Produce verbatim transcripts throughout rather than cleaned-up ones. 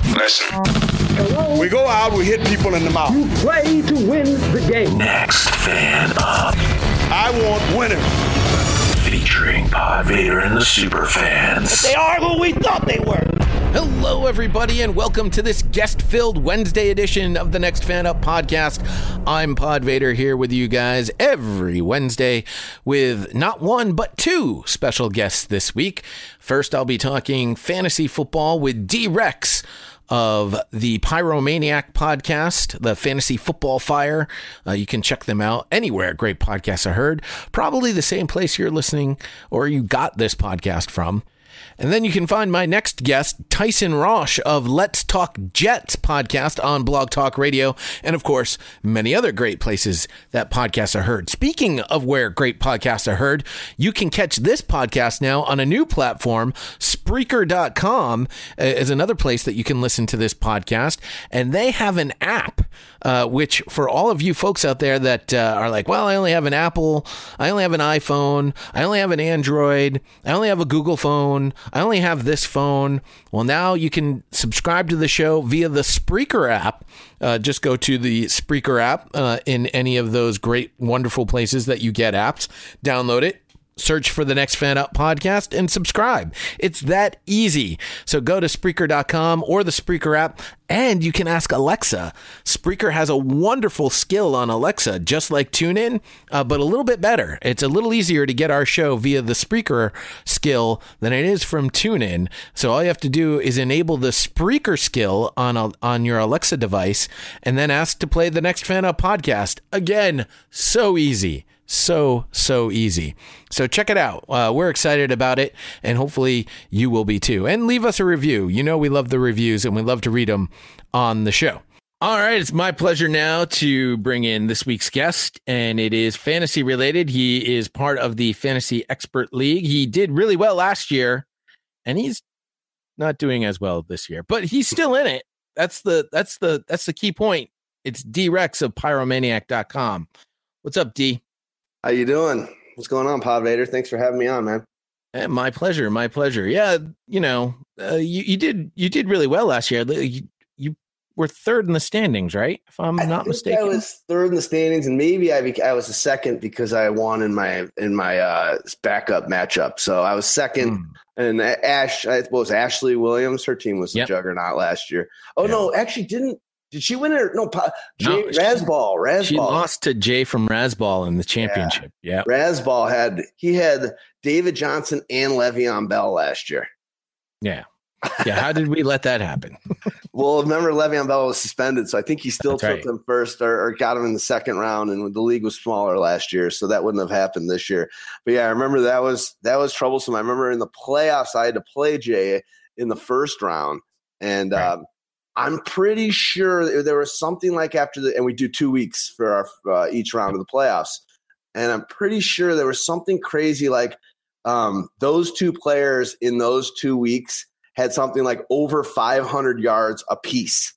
Listen. Hello? We go out, we hit people in the mouth. You play to win the game. Next Fan Up. I want winners. Featuring Pod Vader and the Superfans. They are who we thought they were. Hello, everybody, and welcome to this guest-filled Wednesday edition of the Next Fan Up podcast. I'm Pod Vader here with you guys every Wednesday with not one, but two special guests this week. First, I'll be talking fantasy football with D-Rex of the Pyromaniac podcast, the Fantasy Football Fire. Uh, you can check them out anywhere great podcasts are heard. Probably the same place you're listening or you got this podcast from. And then you can find my next guest, Tyson Roche of Let's Talk Jets podcast on Blog Talk Radio, and of course, many other great places that podcasts are heard. Speaking of where great podcasts are heard, you can catch this podcast now on a new platform. Spreaker dot com is another place that you can listen to this podcast, and they have an app, uh, which for all of you folks out there that uh, are like, well, I only have an Apple, I only have an iPhone, I only have an Android, I only have a Google phone, I only have this phone. Well, now you can subscribe to the show via the Spreaker app. Uh, just go to the Spreaker app uh, in any of those great, wonderful places that you get apps. Download it. Search for the Next Fan Up podcast and subscribe. It's that easy. So go to Spreaker dot com or the Spreaker app, and you can ask Alexa. Spreaker has a wonderful skill on Alexa, just like TuneIn, uh, but a little bit better. It's a little easier to get our show via the Spreaker skill than it is from TuneIn. So all you have to do is enable the Spreaker skill on a, on your Alexa device, and then ask to play the Next Fan Up podcast. Again, so easy. So, so easy. So check it out. Uh, we're excited about it, and hopefully you will be too. And leave us a review. You know we love the reviews, and we love to read them on the show. All right, it's my pleasure now to bring in this week's guest, and it is fantasy related. He is part of the Fantasy Expert League. He did really well last year, and he's not doing as well this year, but he's still in it. That's the that's the that's the key point. It's D-Rex of Pyromaniac dot com. What's up, D? How you doing? What's going on, Pod Vader? Thanks for having me on, man. Eh, my pleasure. My pleasure. Yeah, you know, uh, you you did you did really well last year. You, you were third in the standings, right? If I'm I not think mistaken, I was third in the standings, and maybe I bec- I was a second because I won in my in my uh, backup matchup. So I was second, mm. and Ash, I suppose Ashley Williams, her team was a yep. juggernaut last year. Oh yeah. no, actually didn't. Did she win it? No, Jay, no Razball. Razball. She lost to Jay from Razball in the championship. Yeah. yeah. Razball had, he had David Johnson and Le'Veon Bell last year. Yeah. Yeah. How did we let that happen? Well, remember Le'Veon Bell was suspended, so I think he still That's took right. him first or, or got him in the second round, and the league was smaller last year, so that wouldn't have happened this year. But yeah, I remember that was, that was troublesome. I remember in the playoffs, I had to play Jay in the first round, and, right. um, I'm pretty sure there was something like after the, and we do two weeks for our uh, each round of the playoffs. And I'm pretty sure there was something crazy like um, those two players in those two weeks had something like over five hundred yards apiece.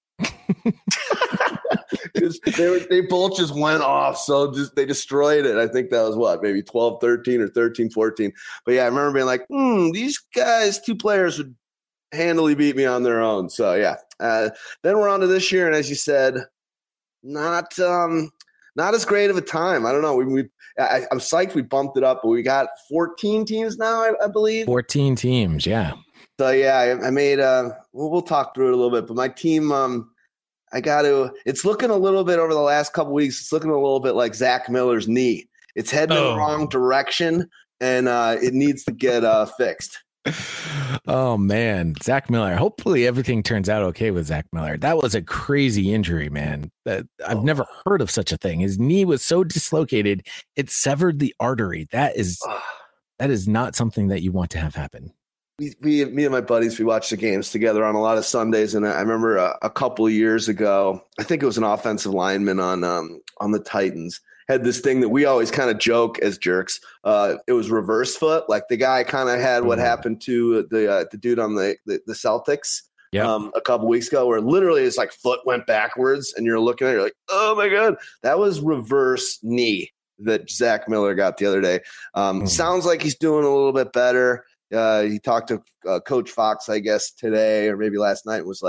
they, were, they both just went off. So just, they destroyed it. I think that was what, maybe twelve thirteen or thirteen fourteen. But yeah, I remember being like, hmm, these guys, two players would handily beat me on their own. So yeah. Uh, then we're on to this year, and as you said, not um, not as great of a time. I don't know. We, we I, I'm psyched we bumped it up, but we got fourteen teams now, I, I believe. fourteen teams, yeah. So yeah, I, I made. Uh, we'll, we'll talk through it a little bit, but my team, um, I got to. It's looking a little bit over the last couple weeks. It's looking a little bit like Zach Miller's knee. It's heading oh. in the wrong direction, and uh, it needs to get uh, fixed. Oh man, Zach Miller. Hopefully everything turns out okay with Zach Miller. That was a crazy injury, man. That I've oh. never heard of such a thing. His knee was so dislocated, it severed the artery. That is that is not something that you want to have happen. We, we me and my buddies, we watched the games together on a lot of Sundays, and I remember a, a couple of years ago, I think it was an offensive lineman on um, on the Titans. Had this thing that we always kind of joke as jerks. Uh, it was reverse foot. Like the guy kind of had what happened to the uh, the dude on the the, the Celtics yep. um, a couple weeks ago, where literally it's like foot went backwards, and you're looking at it, you're like, oh my god, that was reverse knee that Zach Miller got the other day. Um, mm. Sounds like he's doing a little bit better. Uh, he talked to uh, Coach Fox, I guess, today or maybe last night, and was like,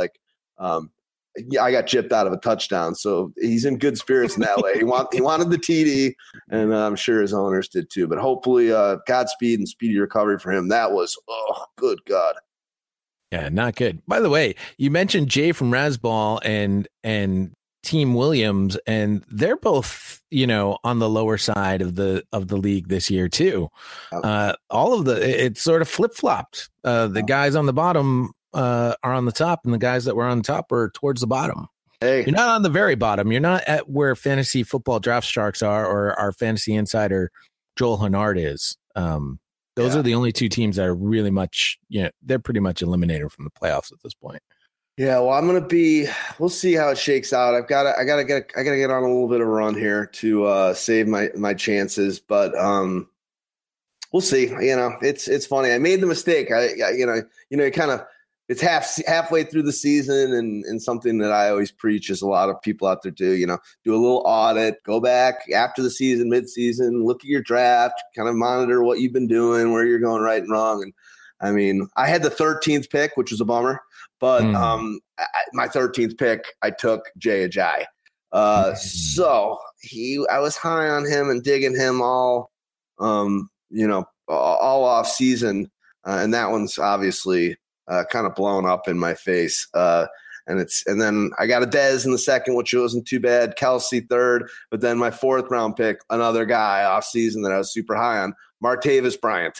um, yeah, I got gypped out of a touchdown. So he's in good spirits in that way. He want he wanted the T D, and uh, I'm sure his owners did too. But hopefully, uh, Godspeed and speedy recovery for him. That was oh, good God. Yeah, not good. By the way, you mentioned Jay from Rasball and and Team Williams, and they're both, you know, on the lower side of the of the league this year too. Uh, all of the it's sort of flip flopped. Uh, the guys on the bottom uh, are on the top, and the guys that were on top are towards the bottom. Hey, you're not on the very bottom. You're not at where fantasy football draft sharks are, or our fantasy insider Joel Hennard is. Um, those yeah. are the only two teams that are really much, you know, they're pretty much eliminated from the playoffs at this point. Yeah, well, I'm gonna be. We'll see how it shakes out. I've got. I gotta get. I gotta get on a little bit of a run here to uh, save my my chances. But um, we'll see. You know, it's it's funny. I made the mistake. I, I you know you know you kind of it's half halfway through the season, and and something that I always preach is a lot of people out there do. You know, do a little audit, go back after the season, mid season, look at your draft, kind of monitor what you've been doing, where you're going right and wrong. And I mean, I had the thirteenth pick, which was a bummer. But mm. um, I, my thirteenth pick, I took Jay Ajayi. Uh, mm. So he, I was high on him and digging him all, um, you know, all off season, uh, and that one's obviously uh, kind of blown up in my face. Uh, and it's and then I got a Dez in the second, which wasn't too bad. Kelsey third, but then my fourth round pick, another guy off season that I was super high on, Martavis Bryant.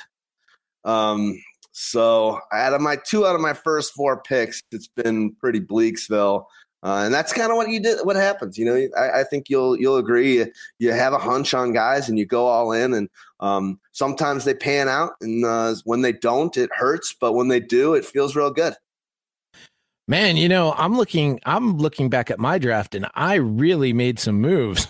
Um. So out of my two out of my first four picks, it's been pretty Bleaksville, uh, and that's kind of what you did. What happens, you know? I, I think you'll you'll agree. You, you have a hunch on guys, and you go all in. And um, sometimes they pan out, and uh, when they don't, it hurts. But when they do, it feels real good. Man, you know, I'm looking. I'm looking back at my draft, and I really made some moves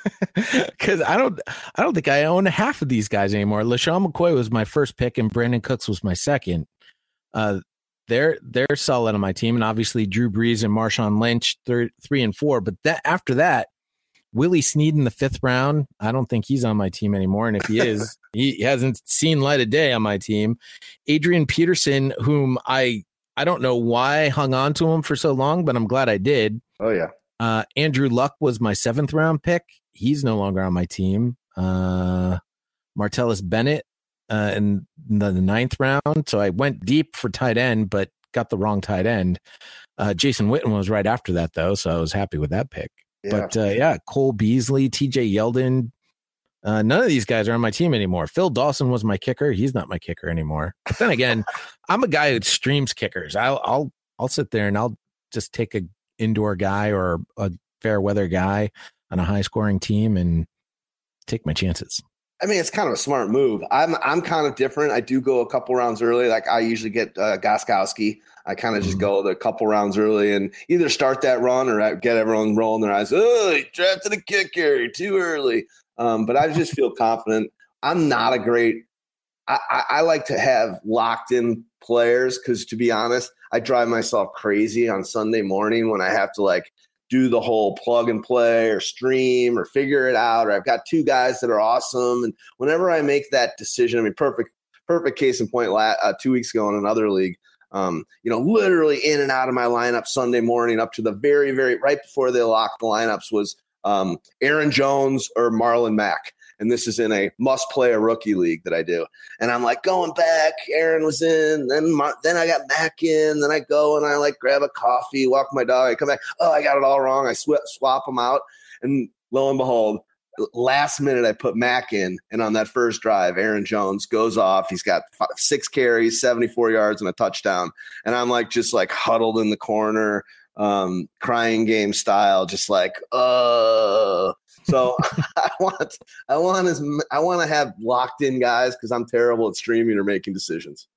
because I don't. I don't think I own half of these guys anymore. LaShawn McCoy was my first pick, and Brandon Cooks was my second. Uh, they're they're solid on my team, and obviously Drew Brees and Marshawn Lynch, third, three and four. But that after that, Willie Snead in the fifth round. I don't think he's on my team anymore, and if he is, he hasn't seen light of day on my team. Adrian Peterson, whom I. I don't know why I hung on to him for so long, but I'm glad I did. Oh, yeah. Uh, Andrew Luck was my seventh round pick. He's no longer on my team. Uh, Martellus Bennett uh, in the, the ninth round. So I went deep for tight end, but got the wrong tight end. Uh, Jason Witten was right after that, though, so I was happy with that pick. Yeah. But, uh, yeah, Cole Beasley, T J Yeldon, Uh, none of these guys are on my team anymore. Phil Dawson was my kicker. He's not my kicker anymore. But then again, I'm a guy who streams kickers. I'll I'll I'll sit there and I'll just take a indoor guy or a fair weather guy on a high scoring team and take my chances. I mean, it's kind of a smart move. I'm I'm kind of different. I do go a couple rounds early. Like I usually get uh, Gostkowski. I kind of just mm-hmm. go a couple rounds early and either start that run or get everyone rolling their eyes. Oh, you drafted a kicker. You're too early. Um, but I just feel confident. I'm not a great I, I, I like to have locked in players because, to be honest, I drive myself crazy on Sunday morning when I have to like do the whole plug and play or stream or figure it out. Or I've got two guys that are awesome. And whenever I make that decision, I mean, perfect, perfect case in point, uh, two weeks ago in another league, um, you know, literally in and out of my lineup Sunday morning up to the very, very right before they locked the lineups was um, Aaron Jones or Marlon Mack. And this is in a must-play a rookie league that I do. And I'm like going back. Aaron was in. Then my, then I got Mac in. Then I go and I like grab a coffee, walk my dog. I come back. Oh, I got it all wrong. I sw- swap them out. And lo and behold, last minute I put Mac in. And on that first drive, Aaron Jones goes off. He's got five, six carries, seventy-four yards, and a touchdown. And I'm like just like huddled in the corner, um, crying game style, just like, uh So I want, I want as, I want to have locked in guys because I'm terrible at streaming or making decisions.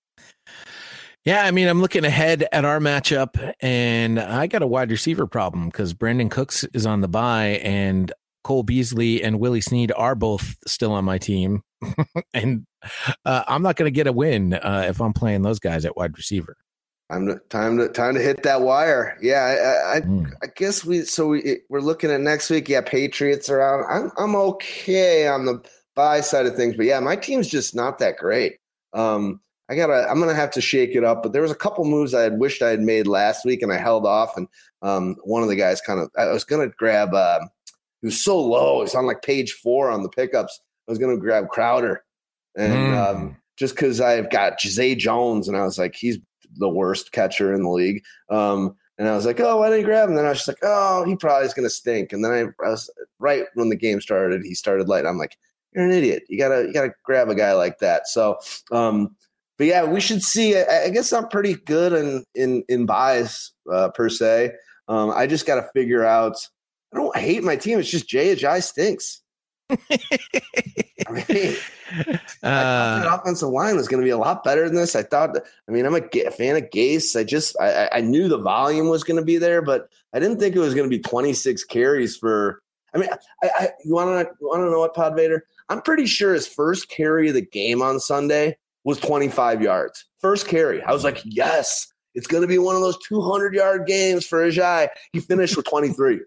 Yeah, I mean, I'm looking ahead at our matchup, and I got a wide receiver problem because Brandon Cooks is on the bye, and Cole Beasley and Willie Snead are both still on my team, and uh, I'm not going to get a win uh, if I'm playing those guys at wide receiver. Time to time to time to hit that wire. Yeah, I I, Mm. I guess we so we we're looking at next week. Yeah, Patriots are out. I'm I'm okay on the buy side of things, but yeah, my team's just not that great. Um, I gotta, I'm gonna have to shake it up. But there was a couple moves I had wished I had made last week, and I held off. And um, one of the guys kind of, I was gonna grab. Uh, he was so low; it's on like page four on the pickups. I was gonna grab Crowder, and mm. um, just because I've got Zay Jones, and I was like, he's the worst catcher in the league. Um, and I was like, oh, why didn't you grab him? And then I was just like, oh, he probably is gonna stink. And then I, I was right when the game started, he started lighting. I'm like, you're an idiot. You gotta, you gotta grab a guy like that. So. Um, But yeah, we should see. I guess I'm pretty good in in in buys uh, per se. Um, I just got to figure out. I don't hate my team. It's just Jay Ajayi stinks. I mean, uh, I thought that offensive line was going to be a lot better than this. I thought. I mean, I'm a fan of Gase. I just I, I knew the volume was going to be there, but I didn't think it was going to be twenty-six carries for. I mean, I, I you want to want to know what, Pod Vader? I'm pretty sure his first carry of the game on Sunday was twenty-five yards. First carry. I was like, yes, it's going to be one of those two hundred yard games for Ajayi. He finished with twenty-three.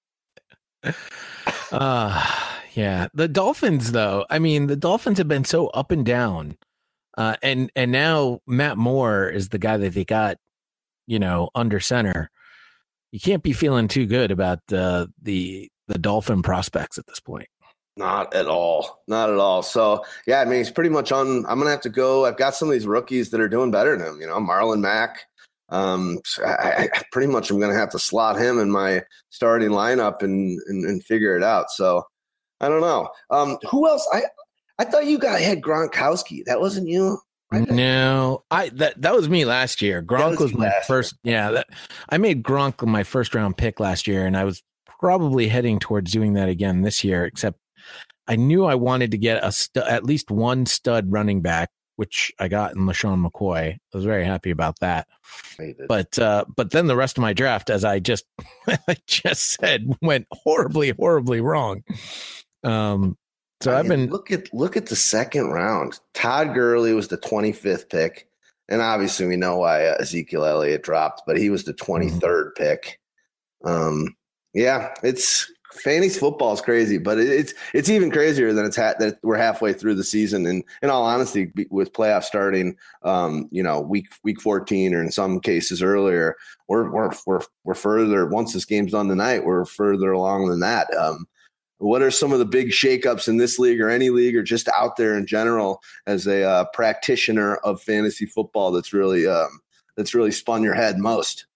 uh, yeah. The Dolphins, though, I mean, the Dolphins have been so up and down. Uh, and, and now Matt Moore is the guy that they got, you know, under center. You can't be feeling too good about uh, the, the Dolphin prospects at this point. Not at all. Not at all. So, yeah, I mean, he's pretty much on. I'm going to have to go. I've got some of these rookies that are doing better than him. You know, Marlon Mack. Um, I, I pretty much am going to have to slot him in my starting lineup and, and and figure it out. So, I don't know. Um, who else? I I thought you got had Gronkowski. That wasn't you? No, I that that was me last year. Gronk was, was my first. Year. Yeah, that, I made Gronk my first round pick last year, and I was probably heading towards doing that again this year, except I knew I wanted to get a stu- at least one stud running back, which I got in LaShawn McCoy. I was very happy about that. But uh, but then the rest of my draft, as I just I just said, went horribly, horribly wrong. Um, so I mean, I've been look at look at the second round. Todd Gurley was the twenty-fifth pick, and obviously we know why uh, Ezekiel Elliott dropped, but he was the twenty-third mm-hmm. pick. Um, yeah, it's. Fantasy football is crazy, but it's it's even crazier than it's ha- that we're halfway through the season. And in all honesty, with playoffs starting, um, you know, week week fourteen or in some cases earlier, we're we're we're we're further. Once this game's done tonight, we're further along than that. Um, what are some of the big shakeups in this league or any league or just out there in general as a uh, practitioner of fantasy football that's really um, that's really spun your head most?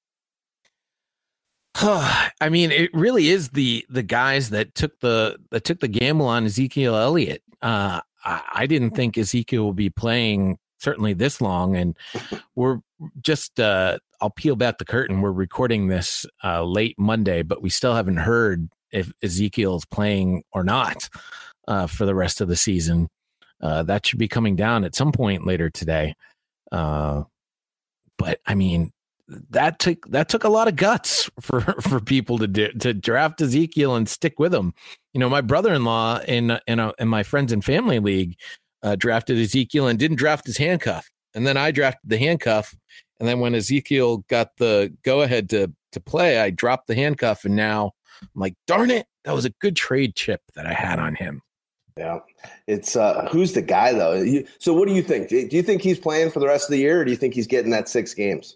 I mean, it really is the the guys that took the that took the gamble on Ezekiel Elliott. Uh, I, I didn't think Ezekiel would be playing certainly this long, and we're just uh, I'll peel back the curtain. We're recording this uh, late Monday, but we still haven't heard if Ezekiel's playing or not uh, for the rest of the season. Uh, that should be coming down at some point later today. Uh, but I mean. That took that took a lot of guts for, for people to do, to draft Ezekiel and stick with him. You know, my brother-in-law in in, a, in my friends and family league uh, drafted Ezekiel and didn't draft his handcuff, and then I drafted the handcuff, and then when Ezekiel got the go ahead to to play, I dropped the handcuff, and now I'm like, darn it, that was a good trade chip that I had on him. Yeah, it's uh, who's the guy though? You, so what do you think? Do you think he's playing for the rest of the year, or do you think he's getting that six games?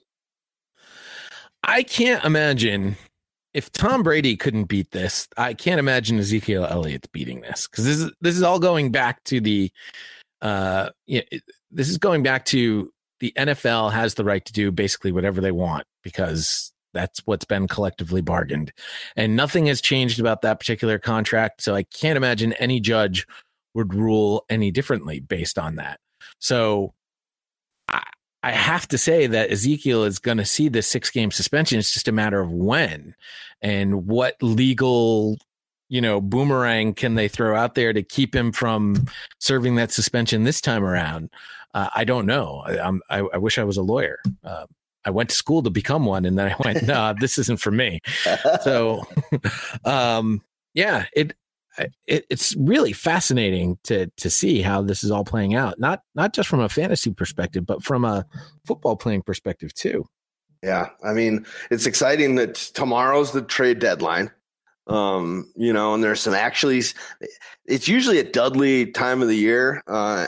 I can't imagine if Tom Brady couldn't beat this. I can't imagine Ezekiel Elliott beating this because this is this is all going back to the. Uh, you know, this is going back to the N F L has the right to do basically whatever they want because that's what's been collectively bargained, and nothing has changed about that particular contract. So I can't imagine any judge would rule any differently based on that. So. I, I have to say that Ezekiel is going to see this six-game suspension. It's just a matter of when and what legal, you know, boomerang can they throw out there to keep him from serving that suspension this time around. Uh, I don't know. I, I'm, I, I wish I was a lawyer. Uh, I went to school to become one, and then I went, no, nah, this isn't for me. So, um, yeah, it. It, it's really fascinating to to see how this is all playing out. Not not just from a fantasy perspective, but from a football playing perspective too. Yeah, I mean, it's exciting that tomorrow's the trade deadline. Um, you know, and there's some actually, it's usually a Dudley time of the year. Uh,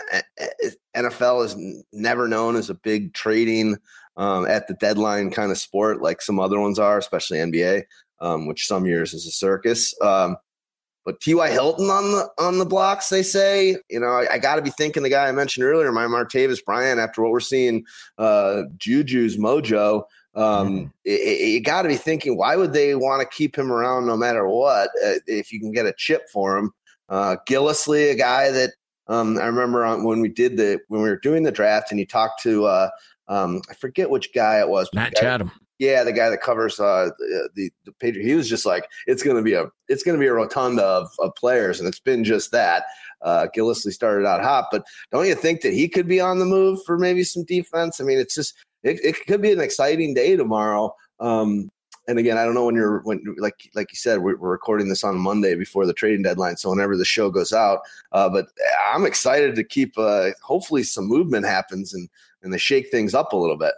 N F L is never known as a big trading um, at the deadline kind of sport like some other ones are, especially N B A, um, which some years is a circus. Um, but T Y. Hilton on the on the blocks, they say. You know, I, I got to be thinking the guy I mentioned earlier, my Martavis Bryant. After what we're seeing, uh, Juju's mojo. Um, mm-hmm. it, you got to be thinking, why would they want to keep him around no matter what? Uh, if you can get a chip for him, uh, Gillislee, a guy that um, I remember on, when we did the when we were doing the draft, and he talked to uh, um, I forget which guy it was, Matt guy, Chatham. Yeah, the guy that covers uh, the the, the page. He was just like, it's going to be a it's going to be a rotunda of, of players, and it's been just that. Uh, Gillislee started out hot, but don't you think that he could be on the move for maybe some defense? I mean, it's just. It, it could be an exciting day tomorrow. Um, and again, I don't know when you're when like like you said, we're, we're recording this on Monday before the trading deadline. So whenever the show goes out, uh, but I'm excited to keep. Uh, hopefully, some movement happens and and they shake things up a little bit.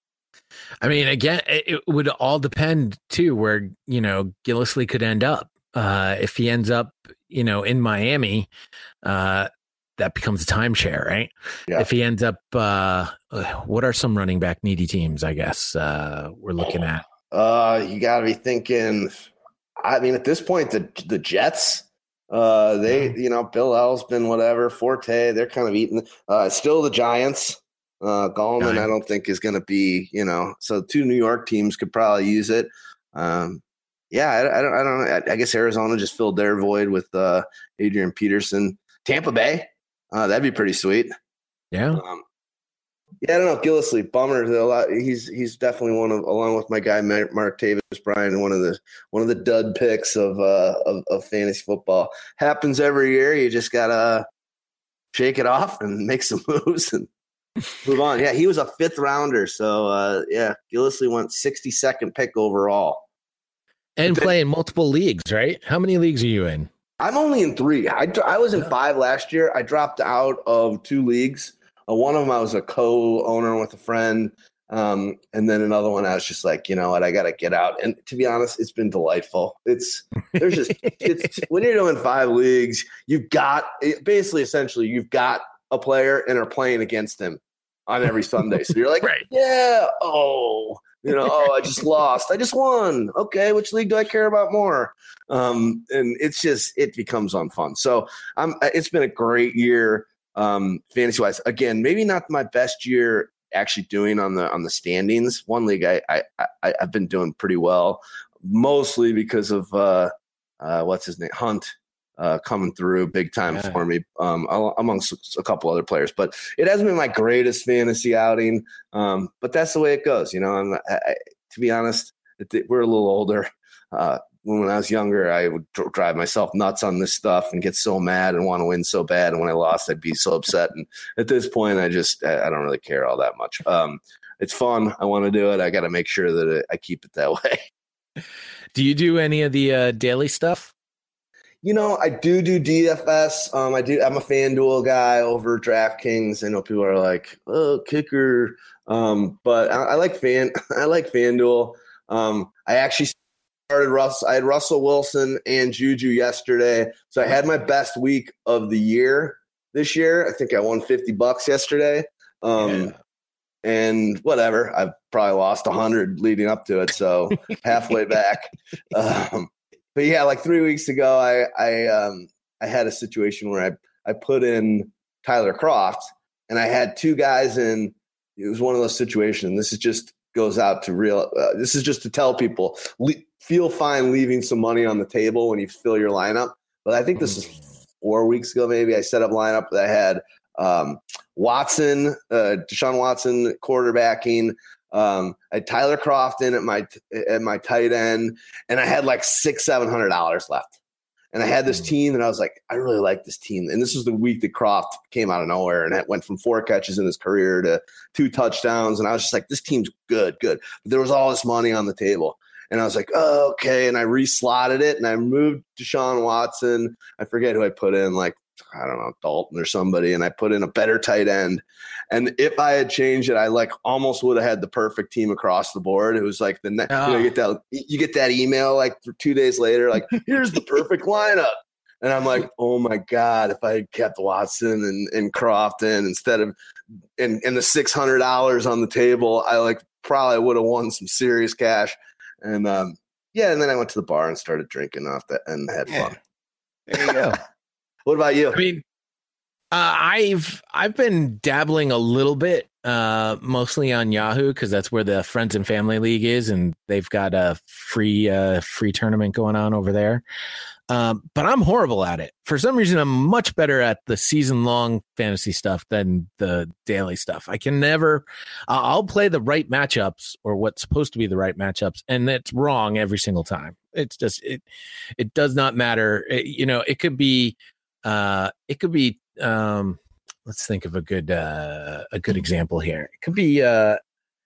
I mean, again, it would all depend too where you know Gillislee could end up. Uh, if he ends up, you know, in Miami. Uh, that becomes a timeshare, right? Yeah. If he ends up, uh, what are some running back needy teams, I guess, uh, we're looking at? Uh, you got to be thinking, I mean, at this point, the the Jets, uh, they, mm-hmm. you know, Bill L's been whatever, Forte, they're kind of eating. Uh, still the Giants. Uh, Gallman, Giants. I don't think is going to be, you know, so two New York teams could probably use it. Um, yeah, I, I don't, I don't know. I, I guess Arizona just filled their void with uh, Adrian Peterson. Tampa Bay. Uh, that'd be pretty sweet. Yeah. Um, yeah, I don't know. Gillislee, bummer. A lot. He's he's definitely one of, along with my guy Martavis Bryant, one of the one of the dud picks of uh of, of fantasy football. Happens every year. You just gotta shake it off and make some moves and move on. Yeah, he was a fifth rounder. So uh, yeah, Gillislee went sixty-second pick overall, and play in multiple leagues. Right? How many leagues are you in? I'm only in three. I, I was in five last year. I dropped out of two leagues. Uh, one of them I was a co-owner with a friend. Um, and then another one I was just like, you know what, I got to get out. And to be honest, it's been delightful. It's there's just it's when you're doing five leagues, you've got basically essentially you've got a player and are playing against him on every Sunday. So you're like, right. yeah, oh, you know, oh, I just lost. I just won. Okay, which league do I care about more? Um, and it's just it becomes unfun. So I'm. It's been a great year, um, fantasy wise. Again, maybe not my best year actually doing on the on the standings. One league I I, I I've been doing pretty well, mostly because of uh, uh, what's his name, Hunt. Uh, coming through big time yeah. for me, um, amongst a couple other players. But it hasn't been my greatest fantasy outing. Um, but that's the way it goes, you know. I'm, I, I, to be honest, it, we're a little older. Uh, when I was younger, I would dr- drive myself nuts on this stuff and get so mad and want to win so bad. And when I lost, I'd be so upset. And at this point, I just I, I don't really care all that much. Um, it's fun. I want to do it. I got to make sure that it, I keep it that way. Do you do any of the uh, daily stuff? You know, I do do D F S. Um, I do. I'm a FanDuel guy over DraftKings. I know people are like, "Oh, kicker," um, but I, I like fan. I like FanDuel. Um, I actually started Russ. I had Russell Wilson and Juju yesterday, so I had my best week of the year this year. I think I won fifty bucks yesterday. Um, yeah. And whatever, I've probably lost a hundred leading up to it. So halfway back. Um, But yeah, like three weeks ago, I I um I had a situation where I I put in Tyler Kroft, and I had two guys in. It was one of those situations. This is just goes out to real. Uh, this is just to tell people le- feel fine leaving some money on the table when you fill your lineup. But I think this is four weeks ago, maybe I set up lineup that I had um, Watson, uh, Deshaun Watson quarterbacking. Um, I had Tyler Kroft in at my at my tight end, and I had like six, seven hundred dollars left. And I had this team, and I was like, I really like this team. And this was the week that Kroft came out of nowhere, and it went from four catches in his career to two touchdowns. And I was just like, this team's good, good. But there was all this money on the table, and I was like, oh, okay. And I reslotted it, and I moved Deshaun Watson. I forget who I put in, like I don't know, Dalton or somebody, and I put in a better tight end. And if I had changed it, I like almost would have had the perfect team across the board. It was like the ne- oh. you know, you get that you get that email like two days later, like here's the perfect lineup. And I'm like, oh my God, if I had kept Watson and, and Crofton instead of and, and the six hundred dollars on the table, I like probably would have won some serious cash. And um, yeah, and then I went to the bar and started drinking off that and had yeah. fun. There you go. What about you? I mean, uh, I've I've been dabbling a little bit, uh, mostly on Yahoo because that's where the Friends and Family League is, and they've got a free uh, free tournament going on over there. Um, but I'm horrible at it. For some reason, I'm much better at the season-long fantasy stuff than the daily stuff. I can never uh, – I'll play the right matchups or what's supposed to be the right matchups, and it's wrong every single time. It's just – it it does not matter. It, you know, it could be uh, – it could be um, – let's think of a good uh, a good example here. It could be uh,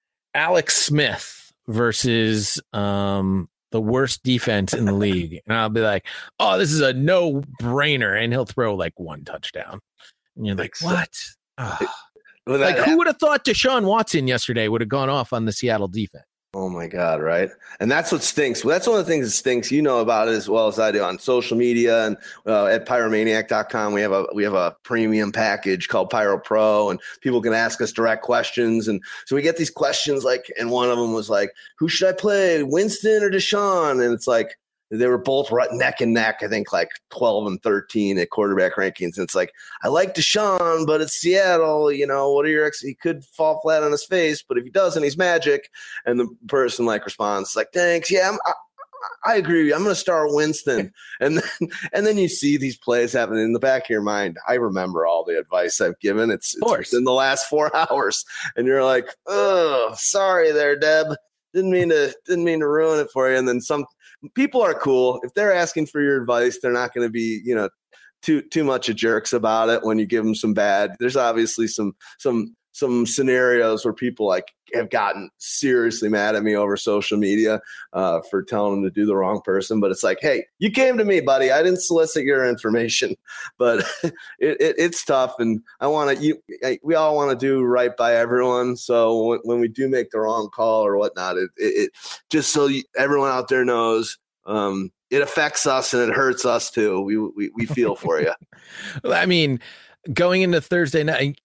Alex Smith versus um, – the worst defense in the league. And I'll be like, oh, this is a no brainer. And he'll throw like one touchdown. And you're like, what? Oh. Like, who would have thought Deshaun Watson yesterday would have gone off on the Seattle defense? Oh my God, right? And that's what stinks. Well, that's one of the things that stinks. You know about it as well as I do on social media and uh, at pyromaniac dot com. We have a we have a premium package called Pyro Pro, and people can ask us direct questions. And so we get these questions like, and one of them was like, "Who should I play, Winston or Deshaun?" And it's like they were both right neck and neck. I think like twelve and thirteen at quarterback rankings. And it's like, I like Deshaun, but it's Seattle. You know, what are your ex? He could fall flat on his face, but if he doesn't, he's magic. And the person like responds like, "Thanks, yeah, I'm, I, I agree with you. I'm going to start Winston." and then and then you see these plays happening in the back of your mind. I remember all the advice I've given. It's, it's in the last four hours, and you're like, "Oh, sorry there, Deb. Didn't mean to didn't mean to ruin it for you." And then some. People are cool. If they're asking for your advice, they're not going to be, you know, too too much of jerks about it when you give them some bad. There's obviously some some some scenarios where people like have gotten seriously mad at me over social media uh, for telling them to do the wrong person. But it's like, hey, you came to me, buddy. I didn't solicit your information, but it, it, it's tough. And I want to, you, we all want to do right by everyone. So when, when we do make the wrong call or whatnot, it, it, it just so you, everyone out there knows, um, it affects us and it hurts us too. We, we, we feel for you. Well, I mean, going into Thursday night,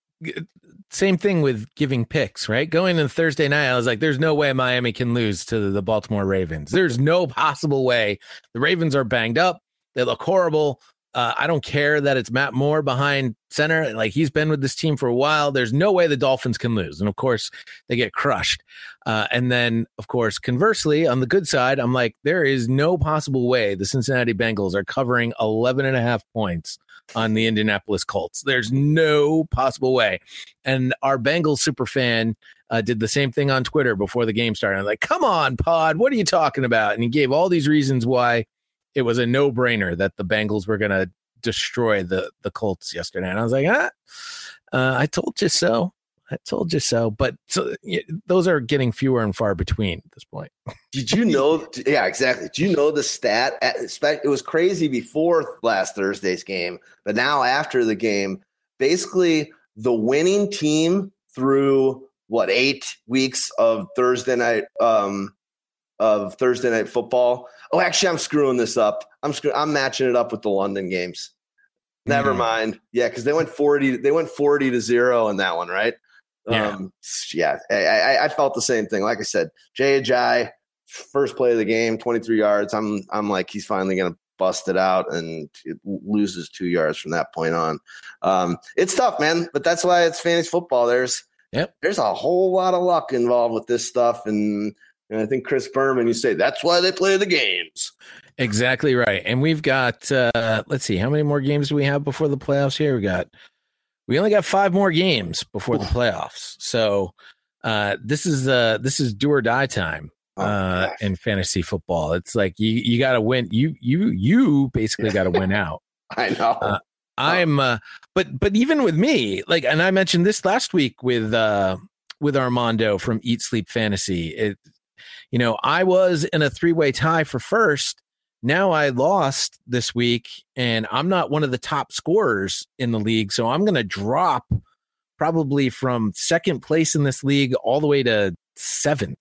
same thing with giving picks, right? Going into Thursday night, I was like, there's no way Miami can lose to the Baltimore Ravens. There's no possible way. The Ravens are banged up. They look horrible. Uh, I don't care that it's Matt Moore behind center. Like, he's been with this team for a while. There's no way the Dolphins can lose. And of course, they get crushed. Uh, and then, of course, conversely, on the good side, I'm like, there is no possible way the Cincinnati Bengals are covering eleven and a half points on the Indianapolis Colts. There's no possible way. And our Bengals super fan uh, did the same thing on Twitter before the game started. I'm like, come on, Pod, what are you talking about? And he gave all these reasons why it was a no-brainer that the Bengals were going to destroy the, the Colts yesterday. And I was like, ah, uh, I told you so. I told you so. But so, yeah, those are getting fewer and far between at this point. Did you know? Yeah, exactly. Did you know the stat? It was crazy before last Thursday's game, but now after the game, basically the winning team through what, eight weeks of Thursday night um, of Thursday night football. Oh, actually, I'm screwing this up. I'm screw- I'm matching it up with the London games. Never mm. mind. Yeah, because they went forty. They went forty to zero in that one, right? Yeah, um, yeah. I, I, I felt the same thing. Like I said, Jay Ajayi, first play of the game, twenty-three yards. I'm I'm like, he's finally going to bust it out, and it loses two yards from that point on. Um, it's tough, man, but that's why it's fantasy football. There's yep. there's a whole lot of luck involved with this stuff, and, and I think Chris Berman, you say that's why they play the games. Exactly right. And we've got uh, let's see, how many more games do we have before the playoffs here? We got. We only got five more games before the playoffs, so uh, this is uh, this is do or die time uh, oh, in fantasy football. It's like you you got to win. You you you basically got to win out. I know. Uh, I'm, uh, but but even with me, like, and I mentioned this last week with uh, with Armando from Eat Sleep Fantasy. It, you know, I was in a three way tie for first. now I lost this week, and I'm not one of the top scorers in the league, so I'm going to drop probably from second place in this league all the way to seventh.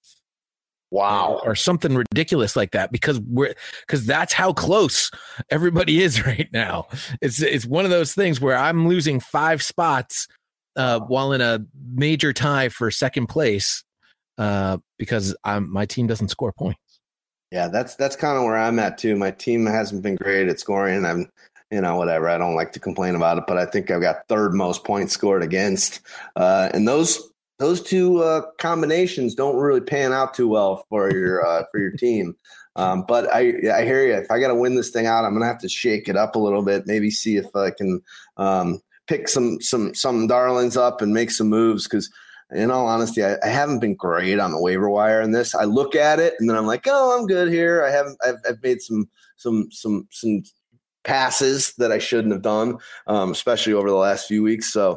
Wow. Or something ridiculous like that, because we're because that's how close everybody is right now. It's it's one of those things where I'm losing five spots uh, while in a major tie for second place uh, because I'm my team doesn't score points. Yeah, that's that's kind of where I'm at too. My team hasn't been great at scoring, and I'm you know whatever. I don't like to complain about it, but I think I've got third most points scored against, uh, and those. Those two uh, combinations don't really pan out too well for your uh, for your team. Um, but I I hear you. If I got to win this thing out, I'm gonna have to shake it up a little bit. Maybe see if I can um, pick some some some darlings up and make some moves. Because in all honesty, I, I haven't been great on the waiver wire in this. I look at it and then I'm like, oh, I'm good here. I haven't. I've, I've made some some some some passes that I shouldn't have done, um, especially over the last few weeks. So.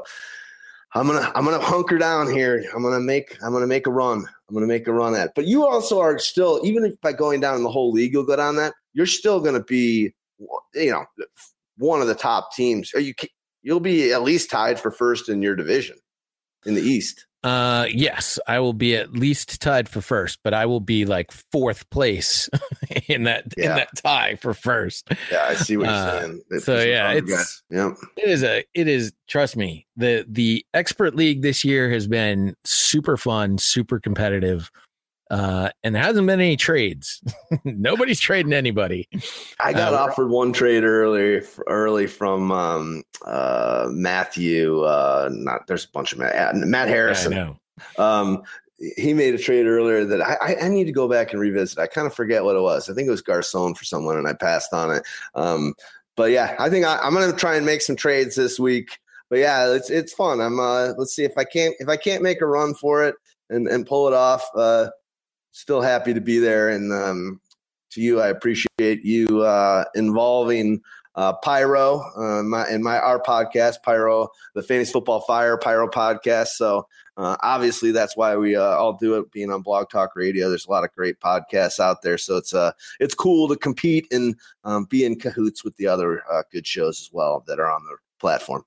I'm gonna I'm gonna hunker down here. I'm gonna make I'm gonna make a run. I'm gonna make a run at it. But you also are still, even if by going down in the whole league, you'll go down that, you're still gonna be, you know, one of the top teams. Or you you'll be at least tied for first in your division in the East. Uh, yes, I will be at least tied for first, but I will be like fourth place in that yeah. in that tie for first. Yeah, I see what you're uh, saying. It's so yeah, it's yeah. it is a it is. Trust me, the the expert league this year has been super fun, super competitive, uh, and there hasn't been any trades. Nobody's trading anybody. I got uh, offered one trade early, early from um, uh, Matthew. Uh, not there's a bunch of Matt, Matt Harrison. Yeah, I know. Um, he made a trade earlier that I, I need to go back and revisit. I kind of forget what it was. I think it was Garcon for someone, and I passed on it. Um, but yeah, I think I, I'm going to try and make some trades this week. But yeah, it's it's fun. I'm uh, let's see if I can't if I can't make a run for it and, and pull it off. Uh, still happy to be there, and um, to you, I appreciate you uh, involving uh, Pyro uh, my, in my our podcast, Pyro, the Fantasy Football Fire Pyro podcast. So uh, obviously, that's why we uh, all do it. Being on Blog Talk Radio, there's a lot of great podcasts out there. So it's uh it's cool to compete and um, be in cahoots with the other uh, good shows as well that are on the platform.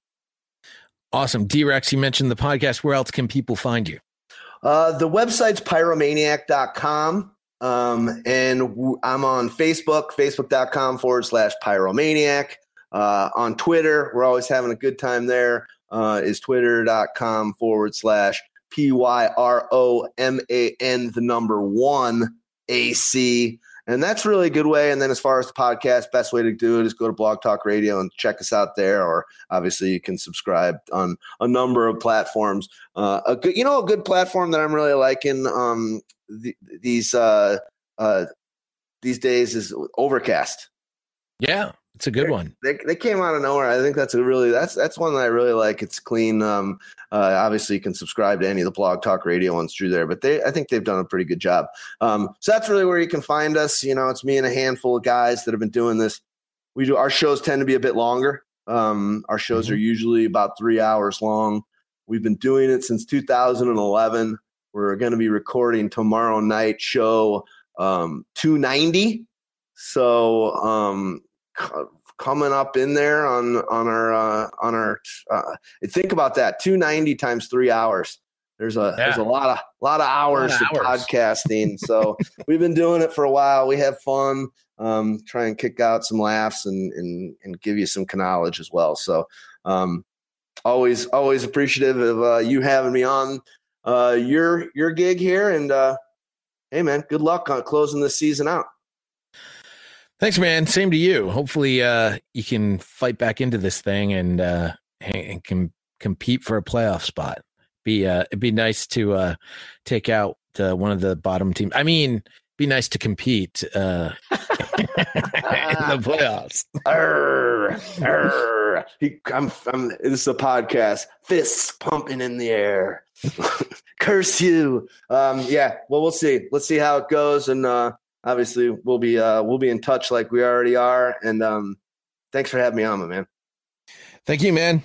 Awesome. D-Rex, you mentioned the podcast. Where else can people find you? Uh, the website's pyromaniac dot com. Um, and w- I'm on Facebook, facebook.com forward slash pyromaniac. Uh, on Twitter, we're always having a good time there, uh, is twitter.com forward slash P Y R O M A N, the number one A C. And that's really a good way. And then as far as the podcast, best way to do it is go to Blog Talk Radio and check us out there. Or obviously you can subscribe on a number of platforms. Uh, a good, you know, a good platform that I'm really liking um, the, these uh, uh, these days is Overcast. Yeah, it's a good one. They they came out of nowhere. I think that's a really that's that's one that I really like. It's clean. Um, uh, obviously, you can subscribe to any of the Blog Talk Radio ones through there, but they I think they've done a pretty good job. Um, so that's really where you can find us. You know, it's me and a handful of guys that have been doing this. We do our shows tend to be a bit longer. Um, our shows mm-hmm. are usually about three hours long. We've been doing it since two thousand eleven. We're going to be recording tomorrow night show um, two ninety. So. Um, coming up in there on on our uh, on our uh, think about that, two ninety times three hours. There's a yeah. there's a lot of lot of hours of hours. podcasting. So we've been doing it for a while. We have fun, um, try and kick out some laughs and and and give you some knowledge as well. So um, always always appreciative of uh, you having me on uh, your your gig here. And uh, hey man, good luck on closing this season out. Thanks, man. Same to you. Hopefully uh, you can fight back into this thing and uh, and can compete for a playoff spot. Be uh, it'd be nice to uh, take out uh, one of the bottom teams. I mean, be nice to compete uh, in the playoffs. Arr, arr. He, I'm, I'm, this is a podcast. Fists pumping in the air. Curse you. Um, yeah. Well, we'll see. Let's see how it goes. And uh, obviously, we'll be uh, we'll be in touch like we already are. And um, thanks for having me on, my man. Thank you, man.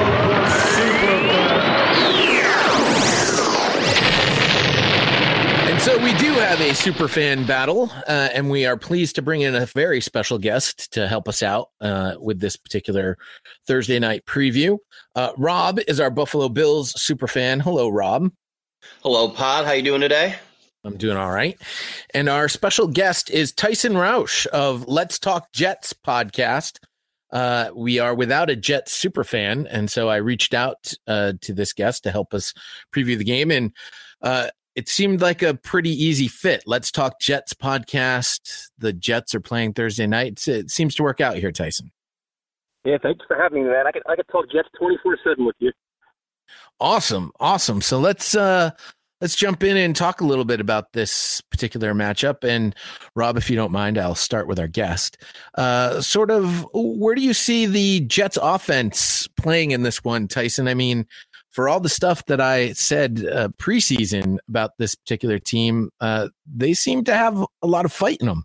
And So we do have a super fan battle, uh, and we are pleased to bring in a very special guest to help us out uh, with this particular Thursday night preview. Uh, Rob is our Buffalo Bills super fan. Hello, Rob. Hello, Pod. How you doing today? I'm doing all right. And our special guest is Tyson Roush of Let's Talk Jets podcast. Uh, we are without a Jets super fan, and so I reached out uh, to this guest to help us preview the game, and uh, it seemed like a pretty easy fit. Let's Talk Jets podcast. The Jets are playing Thursday night. It seems to work out here, Tyson. Yeah, thanks for having me, man. I could I could talk Jets twenty-four seven with you. Awesome, awesome. So let's uh, let's jump in and talk a little bit about this particular matchup. And Rob, if you don't mind, I'll start with our guest. Uh, sort of, where do you see the Jets offense playing in this one, Tyson? I mean, for all the stuff that I said uh, preseason about this particular team, uh, they seem to have a lot of fight in them.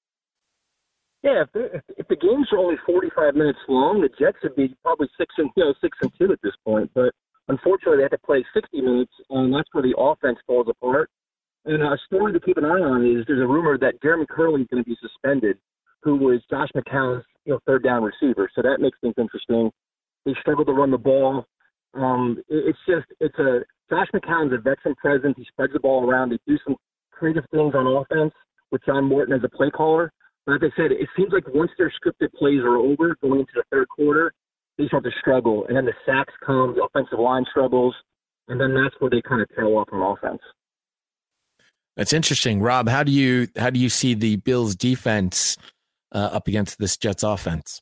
Yeah, if, if, if the games are only forty-five minutes long, the Jets would be probably six and you know six and two at this point. But unfortunately, they have to play sixty minutes, and that's where the offense falls apart. And a story to keep an eye on is there's a rumor that Jeremy Curley is going to be suspended, who was Josh McCown's you know third down receiver. So that makes things interesting. They struggle to run the ball. Um, it, it's just, it's a, Josh McCown's a veteran presence. He spreads the ball around. They do some creative things on offense with John Morton as a play caller. But like I said, it seems like once their scripted plays are over, going into the third quarter, they start to struggle. And then the sacks come, the offensive line struggles, and then that's where they kind of tail off on offense. That's interesting. Rob, how do you, how do you see the Bills defense uh, up against this Jets offense?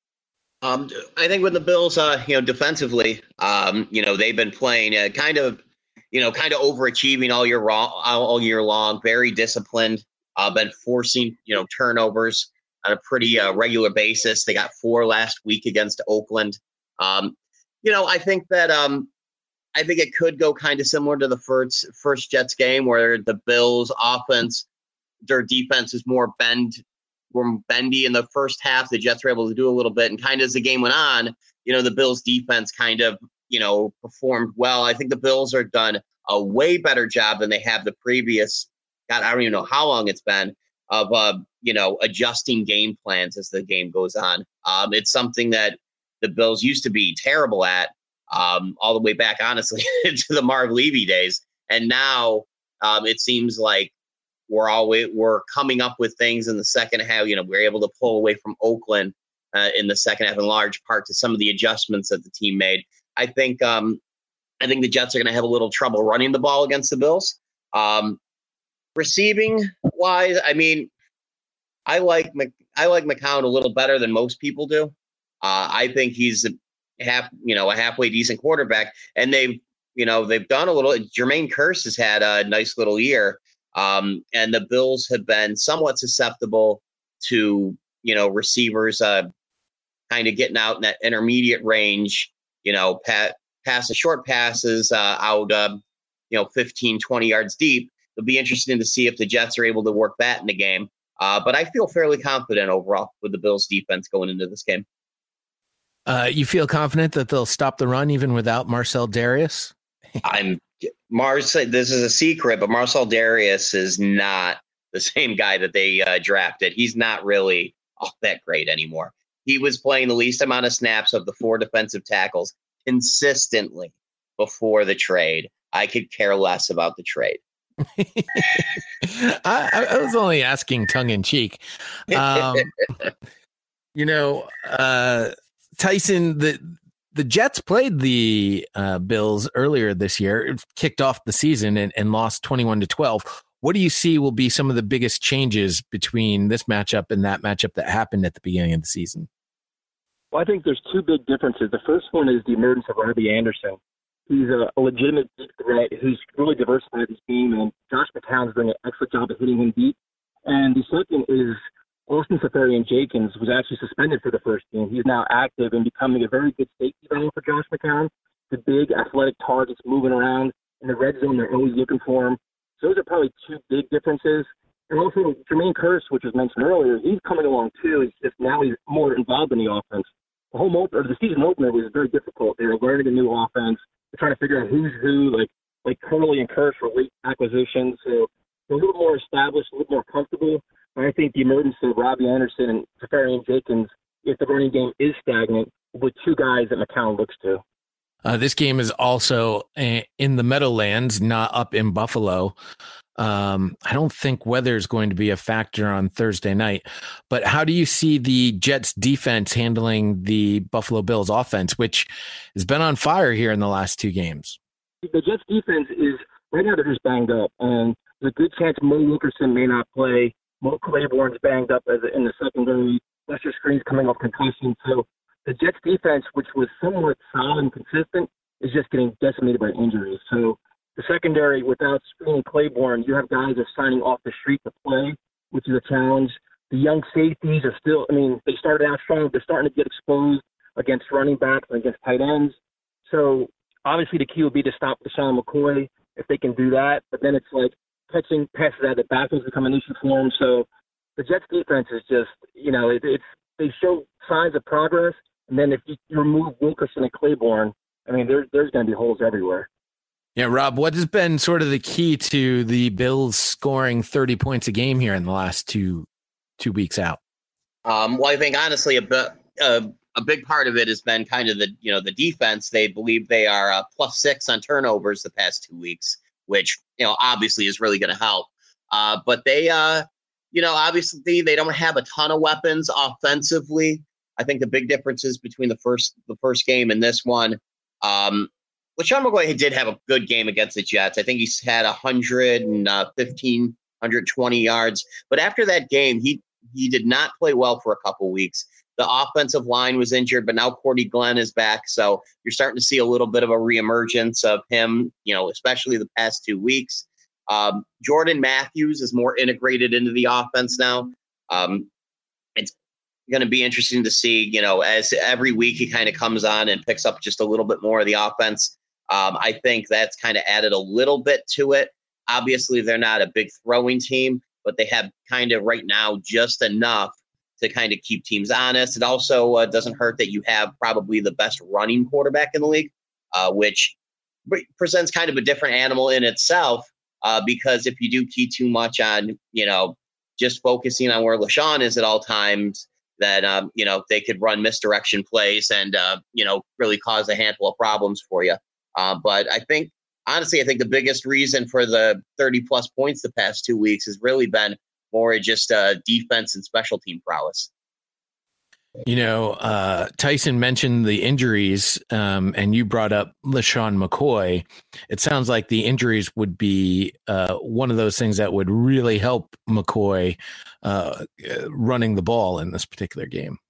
Um, I think with the Bills, uh, you know, defensively, um, you know, they've been playing uh, kind of, you know, kind of overachieving all year long, all year long. Very disciplined. Uh, been forcing, you know, turnovers on a pretty uh, regular basis. They got four last week against Oakland. Um, you know, I think that um, I think it could go kind of similar to the first first Jets game, where the Bills' offense, their defense is more bend. were bendy in the first half. The Jets were able to do a little bit. And kind of as the game went on, you know, the Bills defense kind of, you know, performed well. I think the Bills are done a way better job than they have the previous, God, I don't even know how long it's been, of, uh, you know, adjusting game plans as the game goes on. Um, it's something that the Bills used to be terrible at um, all the way back, honestly, to the Marv Levy days. And now um, it seems like, We're always we're coming up with things in the second half. You know, we're able to pull away from Oakland uh, in the second half, in large part to some of the adjustments that the team made. I think um, I think the Jets are going to have a little trouble running the ball against the Bills. Um, receiving wise, I mean, I like Mc, I like McCown a little better than most people do. Uh, I think he's a half, you know, a halfway decent quarterback, and they've you know they've done a little. Jermaine Kearse has had a nice little year. Um, and the Bills have been somewhat susceptible to, you know, receivers uh, kind of getting out in that intermediate range, you know, pat, pass the short passes uh, out, uh, you know, fifteen, twenty yards deep. It'll be interesting to see if the Jets are able to work that in the game. Uh, but I feel fairly confident overall with the Bills defense going into this game. Uh, you feel confident that they'll stop the run even without Marcell Dareus? I'm Mars. This is a secret, but Marcell Dareus is not the same guy that they uh, drafted. He's not really all that great anymore. He was playing the least amount of snaps of the four defensive tackles consistently before the trade. I could care less about the trade. I, I was only asking tongue in cheek. Um, you know, uh, Tyson, the The Jets played the uh, Bills earlier this year, it kicked off the season and, and lost twenty-one to twelve. What do you see will be some of the biggest changes between this matchup and that matchup that happened at the beginning of the season? Well, I think there's two big differences. The first one is the emergence of Robbie Anderson. He's a, a legitimate deep threat who's really diversified his team, and Josh McCown's doing an excellent job of hitting him deep. And the second is Austin Seferian-Jenkins was actually suspended for the first game. He's now active and becoming a very good safety valve for Josh McCown. The big athletic targets moving around in the red zone, they're always looking for him. So those are probably two big differences. And also Jermaine Kearse, which was mentioned earlier, he's coming along too. It's just now he's more involved in the offense. The whole mo- or the season opener was very difficult. They were learning a new offense. They're trying to figure out who's who. Like like Curley and Kearse were late acquisitions. So they're a little more established, a little more comfortable. And I think the emergence of Robbie Anderson and Safarian Jenkins, if the running game is stagnant, with two guys that McCown looks to. Uh, this game is also in the Meadowlands, not up in Buffalo. Um, I don't think weather is going to be a factor on Thursday night, but how do you see the Jets defense handling the Buffalo Bills offense, which has been on fire here in the last two games? The Jets defense is right now, they're just banged up, and there's a good chance Mo Wilkerson may not play. Mo Claiborne's banged up as a, in the secondary. Lester Screen's coming off concussion. So the Jets defense, which was somewhat solid and consistent, is just getting decimated by injuries. So the secondary, without Screen and Claiborne, you have guys that are signing off the street to play, which is a challenge. The young safeties are still, I mean, they started out strong. They're starting to get exposed against running backs and against tight ends. So obviously the key will be to stop LeSean McCoy if they can do that. But then it's like catching passes out of the backfield become an issue for them. So the Jets defense is just, you know, it, it's they show signs of progress. And then if you, you remove Wilkerson and Claiborne, I mean, there, there's going to be holes everywhere. Yeah, Rob, what has been sort of the key to the Bills scoring thirty points a game here in the last two two weeks out? Um, well, I think honestly, a, bit, uh, a big part of it has been kind of the you know the defense. They believe they are uh, plus six on turnovers the past two weeks, which you know obviously is really going to help. Uh, but they, uh, you know, obviously they don't have a ton of weapons offensively. I think the big differences between the first the first game and this one. Um, LeSean McCoy did have a good game against the Jets. I think he's had one hundred fifteen, one hundred twenty yards. But after that game, he he did not play well for a couple weeks. The offensive line was injured, but now Cordy Glenn is back. So you're starting to see a little bit of a reemergence of him, you know, especially the past two weeks. Um, Jordan Matthews is more integrated into the offense now. Um, it's going to be interesting to see, you know, as every week he kind of comes on and picks up just a little bit more of the offense. Um, I think that's kind of added a little bit to it. Obviously, they're not a big throwing team, but they have kind of right now just enough to kind of keep teams honest. It also uh, doesn't hurt that you have probably the best running quarterback in the league, uh, which presents kind of a different animal in itself, uh, because if you do key too much on, you know, just focusing on where LeSean is at all times, that, um, you know, they could run misdirection plays and, uh, you know, really cause a handful of problems for you. Uh, but I think, honestly, I think the biggest reason for the thirty plus points the past two weeks has really been more just uh, defense and special team prowess. You know, uh, Tyson mentioned the injuries, um, and you brought up LeSean McCoy. It sounds like the injuries would be uh, one of those things that would really help McCoy uh, running the ball in this particular game.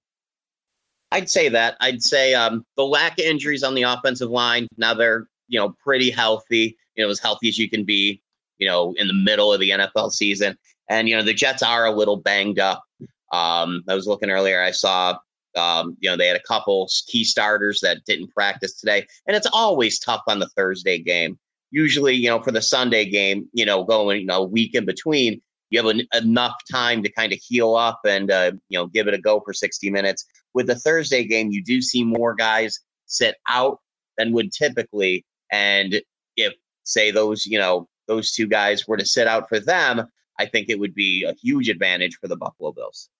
I'd say that. I'd say um, the lack of injuries on the offensive line, now they're, you know, pretty healthy, you know, as healthy as you can be, you know, in the middle of the N F L season. And, you know, the Jets are a little banged up. Um, I was looking earlier, I saw, um, you know, they had a couple key starters that didn't practice today. And it's always tough on the Thursday game. Usually, you know, for the Sunday game, you know, going, you know, a week in between, you have an, enough time to kind of heal up and, uh, you know, give it a go for sixty minutes. With the Thursday game, you do see more guys sit out than would typically. And if, say, those, you know, those two guys were to sit out for them, I think it would be a huge advantage for the Buffalo Bills.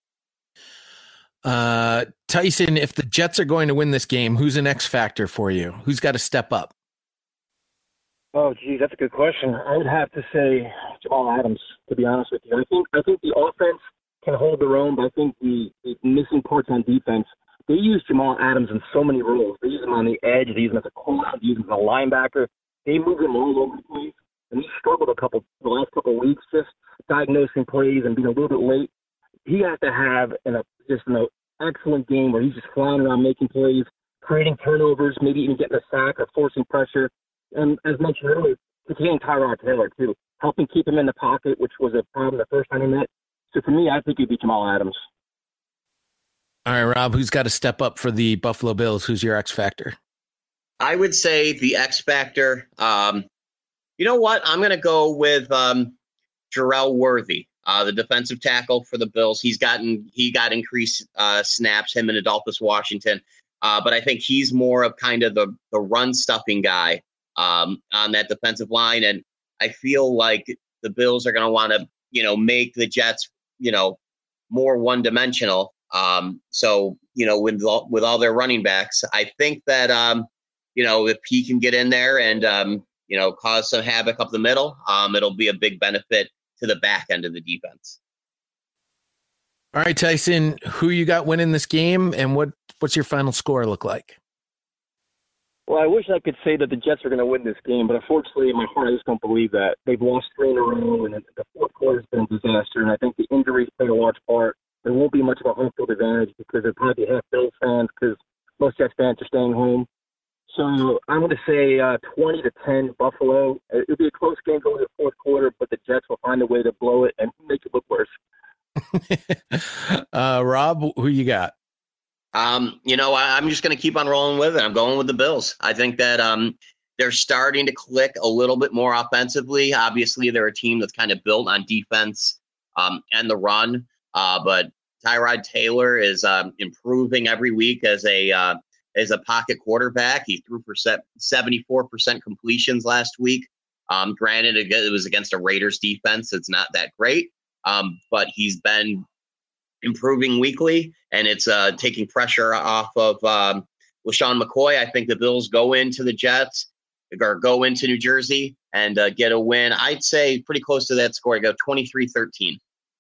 Uh, Tyson, if the Jets are going to win this game, who's an X factor for you? Who's got to step up? Oh, geez, that's a good question. I would have to say Jamal Adams, to be honest with you. I think I think the offense can hold their own, but I think the, the missing parts on defense, they use Jamal Adams in so many roles. They use him on the edge. They use him as a corner. They use him as a linebacker. They move him all over the place. And he struggled a couple the last couple of weeks just diagnosing plays and being a little bit late. He has to have an, a, just an excellent game where he's just flying around making plays, creating turnovers, maybe even getting a sack or forcing pressure. And as mentioned earlier, containing Tyrod Taylor, too, helping keep him in the pocket, which was a problem the first time he met. So for me, I think it'd be Jamal Adams. All right, Rob, who's got to step up for the Buffalo Bills? Who's your X factor? I would say the X factor. Um, you know what? I'm going to go with um, Jarrell Worthy, uh, the defensive tackle for the Bills. He's gotten he got increased uh, snaps, him and Adolphus Washington. Uh, but I think he's more of kind of the, the run stuffing guy um, on that defensive line. And I feel like the Bills are going to want to, you know, make the Jets, you know, more one-dimensional. Um, so, you know, with with all their running backs, I think that, um, you know, if he can get in there and, um, you know, cause some havoc up the middle, um, it'll be a big benefit to the back end of the defense. All right, Tyson, who you got winning this game, and what what's your final score look like? Well, I wish I could say that the Jets are going to win this game, but unfortunately, in my heart, I just don't believe that. They've lost three in a row, and the fourth quarter has been a disaster, and I think the injuries play a large part. There won't be much of a home field advantage because they're probably half Bills fans because most Jets fans are staying home. So I'm going to say uh, twenty to ten Buffalo. It'll be a close game going to the fourth quarter, but the Jets will find a way to blow it and make it look worse. uh, Rob, who you got? Um, you know, I, I'm just going to keep on rolling with it. I'm going with the Bills. I think that um, they're starting to click a little bit more offensively. Obviously, they're a team that's kind of built on defense um, and the run. Uh, but Tyrod Taylor is um, improving every week as a uh, as a pocket quarterback. He threw for seventy-four percent completions last week. Um, granted, it was against a Raiders defense. It's not that great, um, but he's been improving weekly, and it's uh, taking pressure off of um, LaShawn McCoy. I think the Bills go into the Jets or go into New Jersey and uh, get a win. I'd say pretty close to that score. I go twenty-three thirteen.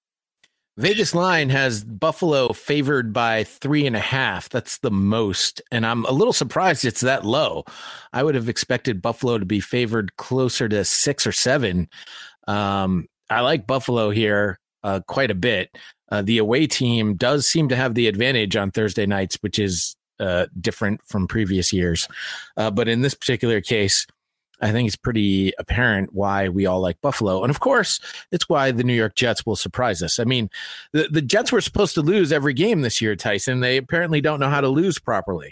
Vegas line has Buffalo favored by three and a half. That's the most. And I'm a little surprised it's that low. I would have expected Buffalo to be favored closer to six or seven. Um, I like Buffalo here uh, quite a bit. Uh, the away team does seem to have the advantage on Thursday nights, which is uh, different from previous years. Uh, but in this particular case, I think it's pretty apparent why we all like Buffalo. And of course, it's why the New York Jets will surprise us. I mean, the, the Jets were supposed to lose every game this year, Tyson. They apparently don't know how to lose properly.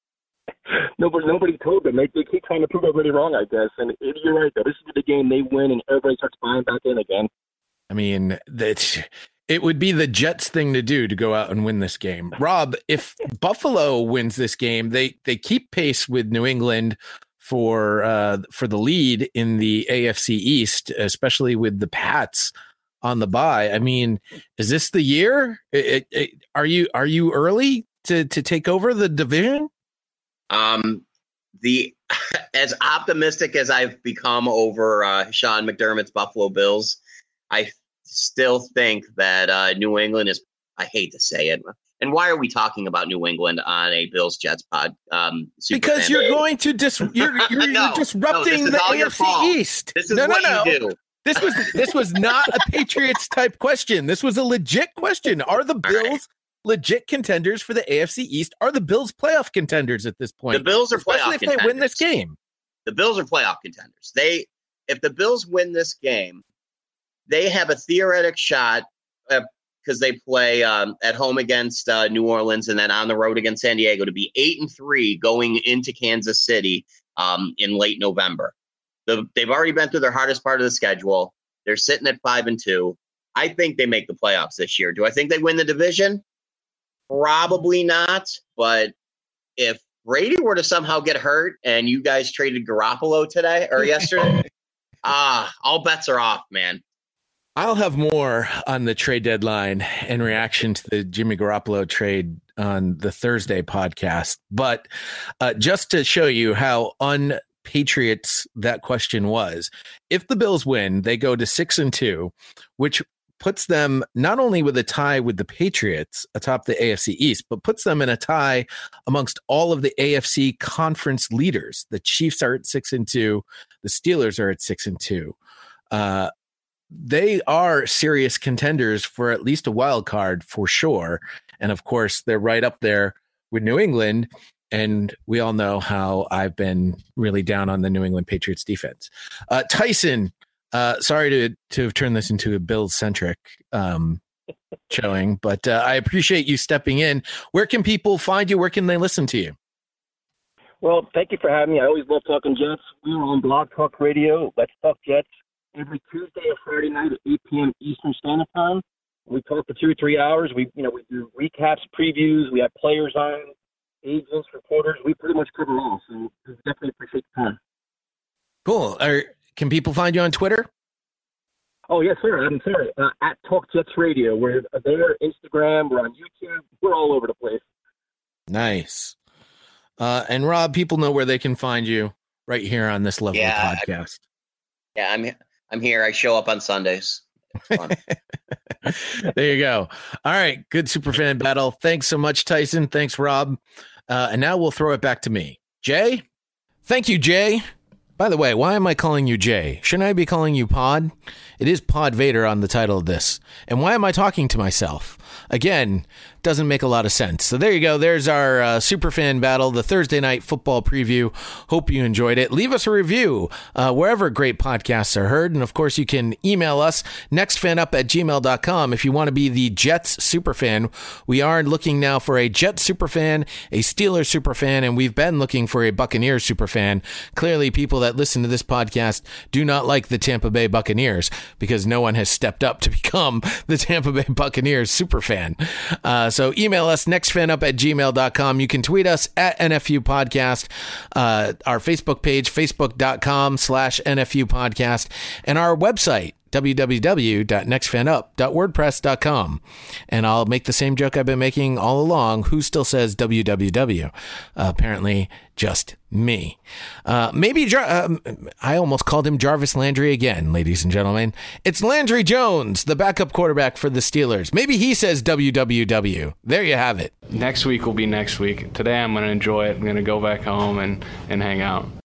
Nobody, nobody told them. They, they keep trying to prove everybody wrong, I guess. And you're right, though. This is the game they win, and everybody starts buying back in again. I mean, that it would be the Jets thing to do to go out and win this game. Rob, if Buffalo wins this game, they they keep pace with New England for uh, for the lead in the A F C East, especially with the Pats on the bye. I mean, is this the year? It, it, are you are you early to to take over the division? Um, the as optimistic as I've become over uh, Sean McDermott's Buffalo Bills, I still think that uh, New England is. I hate to say it. And why are we talking about New England on a Bills Jets pod? Um, because you're going to dis you're you're, no, you're disrupting no, the A F C East. This is no, what no, no. you do. This was this was not a Patriots type question. This was a legit question. Are the Bills right. legit contenders for the A F C East? Are the Bills playoff contenders at this point? The Bills are Especially playoff if contenders. They win this game. The Bills are playoff contenders. They, if the Bills win this game, they have a theoretic shot. Uh, because they play um, at home against uh, New Orleans and then on the road against San Diego to be eight and three going into Kansas City um, in late November. The, they've already been through their hardest part of the schedule. They're sitting at five and two. I think they make the playoffs this year. Do I think they win the division? Probably not. But if Brady were to somehow get hurt and you guys traded Garoppolo today or yesterday, ah, all bets are off, man. I'll have more on the trade deadline in reaction to the Jimmy Garoppolo trade on the Thursday podcast. But uh, just to show you how un-Patriots that question was, if the Bills win, they go to six and two, which puts them not only with a tie with the Patriots atop the A F C East, but puts them in a tie amongst all of the A F C conference leaders. The Chiefs are at six and two. The Steelers are at six and two. Uh, They are serious contenders for at least a wild card for sure. And of course, they're right up there with New England. And we all know how I've been really down on the New England Patriots defense. Uh, Tyson, uh, sorry to, to have turned this into a Bills-centric um, showing, but uh, I appreciate you stepping in. Where can people find you? Where can they listen to you? Well, thank you for having me. I always love talking Jets. We are on Blog Talk Radio. Let's talk Jets. Every Tuesday or Friday night at eight p.m. Eastern Standard Time. We talk for two or three hours. We, you know, we do recaps, previews. We have players on, agents, reporters. We pretty much cover all. So we definitely appreciate the time. Cool. Are, can people find you on Twitter? Oh, yes, sir. I'm sorry. Uh, at Talk Jets Radio. We're there, Instagram. We're on YouTube. We're all over the place. Nice. Uh, and Rob, people know where they can find you right here on this lovely Yeah, podcast. Yeah, I'm I'm here. I show up on Sundays. It's fun. There you go. All right. Good superfan battle. Thanks so much, Tyson. Thanks, Rob. Uh, and now we'll throw it back to me. Jay? Thank you, Jay. By the way, why am I calling you Jay? Shouldn't I be calling you Pod? It is Pod Vader on the title of this. And why am I talking to myself? Again, doesn't make a lot of sense. So there you go. There's our uh, superfan battle, the Thursday night football preview. Hope you enjoyed it. Leave us a review uh, wherever great podcasts are heard. And of course, you can email us, nextfanup at gmail dot com, if you want to be the Jets superfan. We are looking now for a Jets superfan, a Steelers superfan, and we've been looking for a Buccaneers superfan. Clearly, people that listen to this podcast do not like the Tampa Bay Buccaneers because no one has stepped up to become the Tampa Bay Buccaneers superfan. Uh, so email us, nextfanup at gmail dot com. You can tweet us at N F U Podcast, uh, our Facebook page, facebook.com slash NFU Podcast, and our website, w w w dot nextfanup dot wordpress dot com. And I'll make the same joke I've been making all along. Who still says W W W? Uh, apparently just me. Uh, maybe Jar- uh, I almost called him Jarvis Landry again, ladies and gentlemen. It's Landry Jones, the backup quarterback for the Steelers. Maybe he says W W W. There you have it. Next week will be next week. Today I'm going to enjoy it. I'm going to go back home and, and hang out.